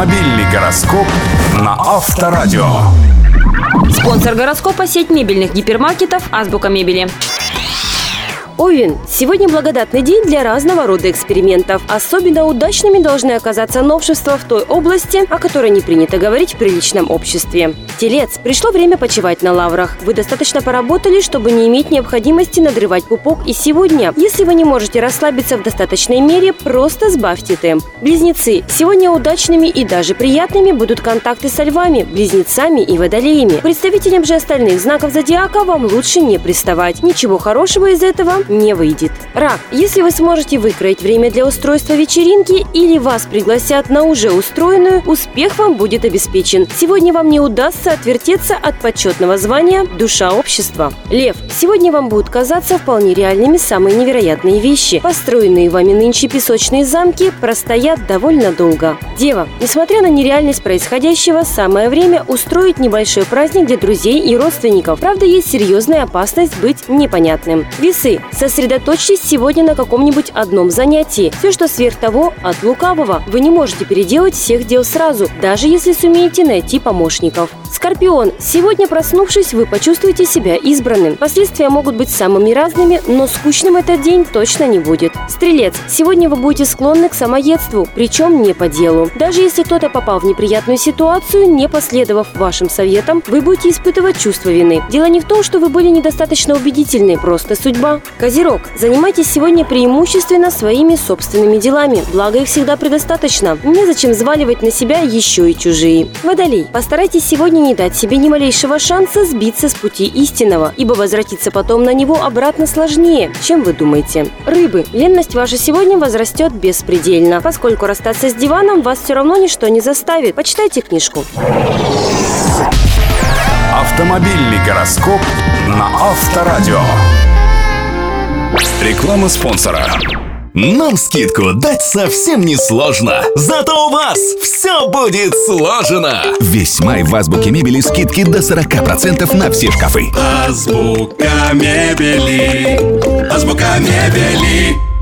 Автомобильный гороскоп на Авторадио. Спонсор гороскопа — сеть мебельных гипермаркетов «Азбука мебели». Овен. Сегодня благодатный день для разного рода экспериментов. Особенно удачными должны оказаться новшества в той области, о которой не принято говорить в приличном обществе. Телец. Пришло время почивать на лаврах. Вы достаточно поработали, чтобы не иметь необходимости надрывать пупок и сегодня. Если вы не можете расслабиться в достаточной мере, просто сбавьте темп. Близнецы. Сегодня удачными и даже приятными будут контакты со львами, близнецами и водолеями. Представителям же остальных знаков зодиака вам лучше не приставать. Ничего хорошего из этого не выйдет. Рак. Если вы сможете выкроить время для устройства вечеринки или вас пригласят на уже устроенную, успех вам будет обеспечен. Сегодня вам не удастся отвертеться от почетного звания «Душа общества». Лев. Сегодня вам будут казаться вполне реальными самые невероятные вещи. Построенные вами нынче песочные замки простоят довольно долго. Дева. Несмотря на нереальность происходящего, самое время устроить небольшой праздник для друзей и родственников. Правда, есть серьезная опасность быть непонятным. Весы. Сосредоточьтесь сегодня на каком-нибудь одном занятии. Все, что сверх того, от лукавого. Вы не можете переделать всех дел сразу, даже если сумеете найти помощников. Скорпион. Сегодня, проснувшись, вы почувствуете себя избранным. Последствия могут быть самыми разными, но скучным этот день точно не будет. Стрелец. Сегодня вы будете склонны к самоедству, причем не по делу. Даже если кто-то попал в неприятную ситуацию, не последовав вашим советам, вы будете испытывать чувство вины. Дело не в том, что вы были недостаточно убедительны, просто судьба. Козерог. Занимайтесь сегодня преимущественно своими собственными делами, благо их всегда предостаточно. Незачем взваливать на себя еще и чужие. Водолей. Постарайтесь сегодня не дать себе ни малейшего шанса сбиться с пути истинного, ибо возвратиться потом на него обратно сложнее, чем вы думаете. Рыбы. Ленность ваша сегодня возрастет беспредельно. Поскольку расстаться с диваном вас все равно ничто не заставит. Почитайте книжку. Автомобильный гороскоп на Авторадио. Реклама спонсора. Нам скидку дать совсем не сложно. Зато у вас все будет сложено. Весь май в Азбуке мебели скидки до 40% на все шкафы. Азбука мебели. Азбука мебели.